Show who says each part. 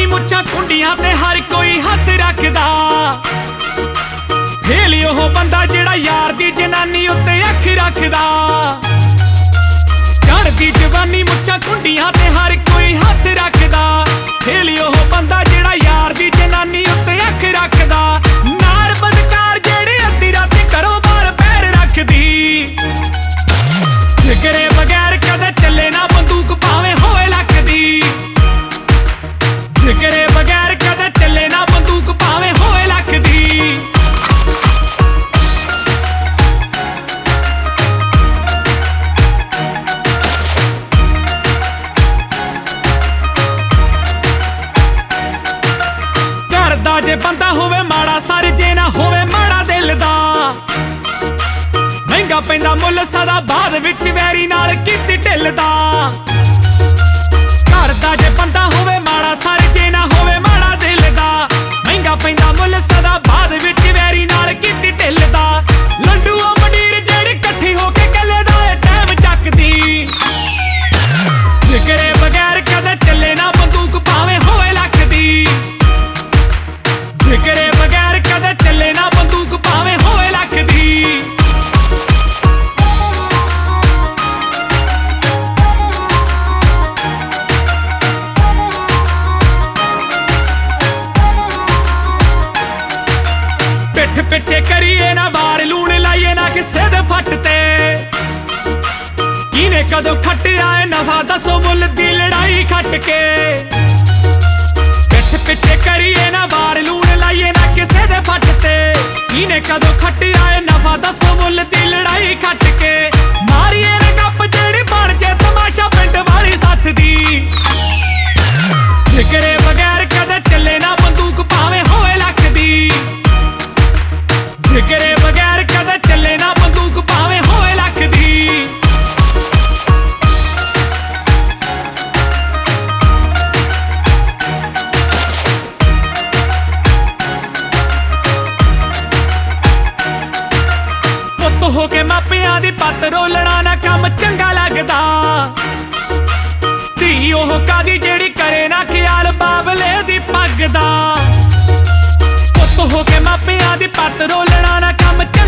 Speaker 1: जवानी मुच्छां कुंडियां ते हर कोई हथ रखदा। फेल ओह बंदा जेड़ा यार दी जनानी उत्ते अख रखदा। चढ़दी जवानी मुच्छां कुंडियां ते हर कोई हथ रखदा। फेल ओह बंदा जेड़ा यार दी जनानी उत्ते अख रखदा। नार बदकार जेड़ी अद्धी राती घरों बाहर पैर रखदी। जिगरे बगैर कदे चले ना बंदूक भावें होए लख दी। जिगरे बगैर कदे चले ना बंदूक भावें होए लख दी। घर दा जे बंदा होवे माड़ा सर जे ना होवे माड़ा दिल दा। महंगा पैंदा मुल सदा बाद विच वैरी नाल कीती ढिल दा। घर दा जे बंदा होवे माड़ा सर जे ना होवे माड़ा दिल दा। महंगा पैंदा मुल सदा बाद विच वैरी नाल कीती ढिल दा। लंडू ओ मंडीर जेड़ी कट्ठी होके गले दा टाइम चकदी। जिगरे बगैर कदे चले ना बंदूक भावें होए लख दी। जिगरे बगैर कदे चले ना बंदूक भावें होए लख दी। पिठ पिछे करिए ना वार लूण लाइए ना किसे दे फट ते। किने कदों खट्टिया है नफा दसो मुल दी लड़ाई खट के। पिठ पिछे करिए ना वार लूण लाइए ना किसे दे फट ते। किने कदों खट्टिया है नफा दसो मुल दी लड़ाई खट के। मारिए ना गप जेड़ी बन जे तमाशा पिंड वाली सथ दी। जिगरे बगैर कदे चले ना बंदूक भावें होए लख दी। जिगरे बगैर कदे चले ना बंदूक भावें होए लख दी। पुत हो के मापियां दी पत रोलना ना कम चंगा लगदा। धी ओह कादी जेड़ी करे ना ख्याल बाबले दी पग दा। पुत हो के मापियां दी पत रोलना ना कम